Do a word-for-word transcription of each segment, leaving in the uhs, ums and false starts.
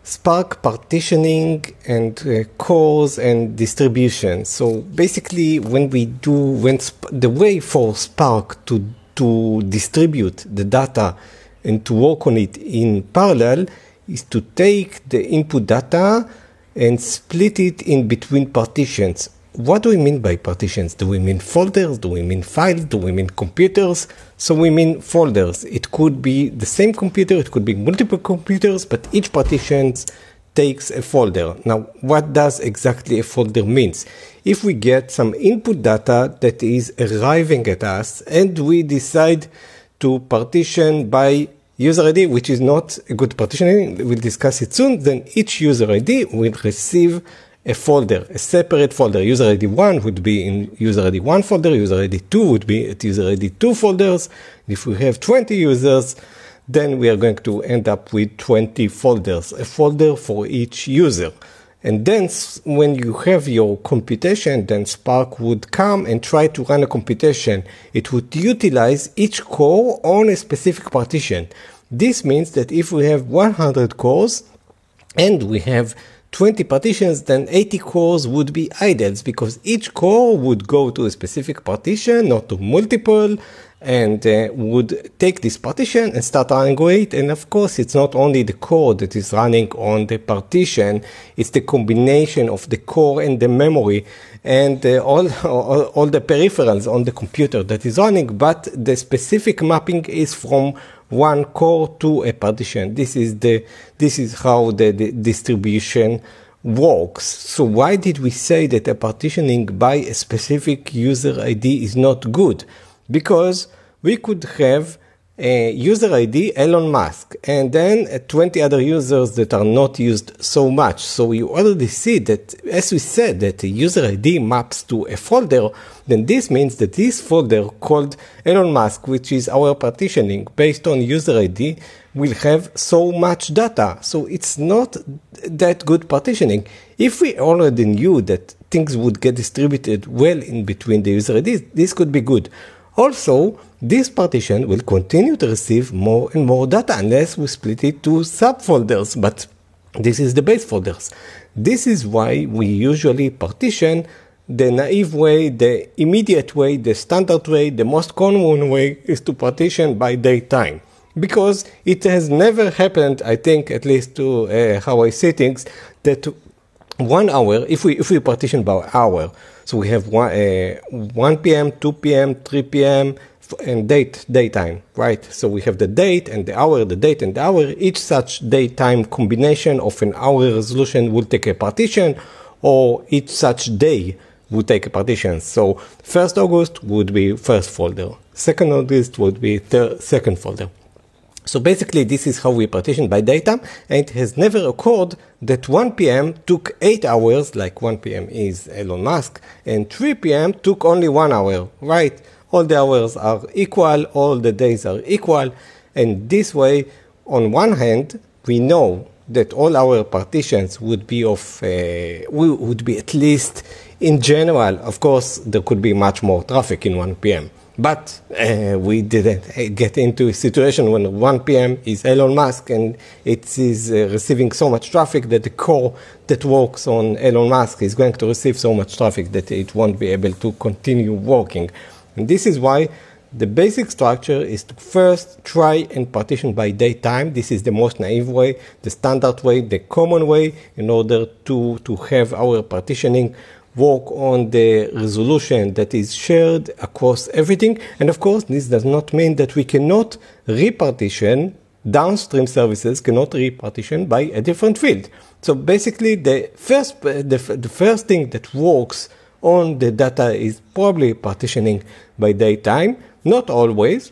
Spark partitioning and uh, cores and distribution. So basically, when we do, when sp the way for Spark to to distribute the data and to work on it in parallel is to take the input data and split it in between partitions. What do we mean by partitions? Do we mean folders? Do we mean files? Do we mean computers? So we mean folders. It could be the same computer, it could be multiple computers, but each partition takes a folder. Now, what does exactly a folder means? If we get some input data that is arriving at us and we decide to partition by user I D, which is not a good partitioning, we'll discuss it soon, then each user I D will receive a folder, a separate folder. User I D one would be in user I D one folder, user I D two would be at user I D two folders. If we have twenty users, then we are going to end up with twenty folders, a folder for each user. And then when you have your computation, then Spark would come and try to run a computation. It would utilize each core on a specific partition. This means that if we have one hundred cores and we have twenty partitions, then eighty cores would be idles because each core would go to a specific partition, not to multiple, and uh, would take this partition and start running with it. And of course, it's not only the core that is running on the partition, it's the combination of the core and the memory and uh, all, all, all the peripherals on the computer that is running, but the specific mapping is from one core to a partition. This is the this is how the, the distribution works. So why did we say that a partitioning by a specific user I D is not good? Because we could have a user I D Elon Musk and then uh, twenty other users that are not used so much. So you already see that, as we said, that a user I D maps to a folder, then this means that this folder called Elon Musk, which is our partitioning based on user I D, will have so much data. So it's not that good partitioning. If we already knew that things would get distributed well in between the user I Ds, this could be good. Also, this partition will continue to receive more and more data unless we split it to subfolders, but this is the base folders. This is why we usually partition the naive way, the immediate way, the standard way, the most common way is to partition by date time. Because it has never happened, I think, at least to uh, how I see things, that one hour, if we if we partition by hour, so we have one, uh, one p m, two p m, three p m, and date, daytime, right? So we have the date and the hour, the date and the hour. Each such daytime combination of an hour resolution will take a partition, or each such day would take a partition. So first August would be first folder, second August would be third, second folder. So basically, this is how we partition by data, and it has never occurred that one p m took eight hours, like one p m is Elon Musk, and three p m took only one hour, right? All the hours are equal, all the days are equal, and this way, on one hand, we know that all our partitions would be of, uh, would be at least in general. Of course, there could be much more traffic in one p m But uh, we didn't get into a situation when one p m is Elon Musk and it is uh, receiving so much traffic that the core that works on Elon Musk is going to receive so much traffic that it won't be able to continue working. And this is why the basic structure is to first try and partition by date time. This is the most naive way, the standard way, the common way, in order to, to have our partitioning work on the resolution that is shared across everything. And of course, this does not mean that we cannot repartition, downstream services cannot repartition by a different field. So basically, the first, the, the first thing that works on the data is probably partitioning by date time. Not always.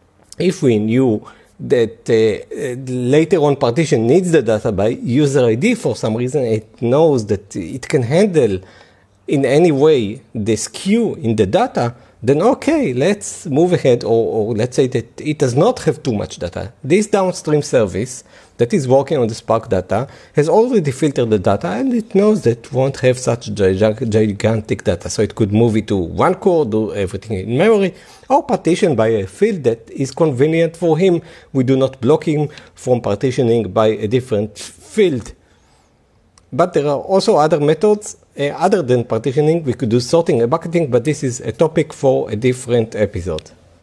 If we knew that uh, later on partition needs the data by user I D for some reason, it knows that it can handle in any way the skew in the data, then okay, let's move ahead, or, or let's say that it does not have too much data. This downstream service that is working on the Spark data has already filtered the data, and it knows that it won't have such gigantic data. So it could move it to one core, do everything in memory, or partition by a field that is convenient for him. We do not block him from partitioning by a different field But there are also other methods uh, other than partitioning. We could do sorting and bucketing, but this is a topic for a different episode.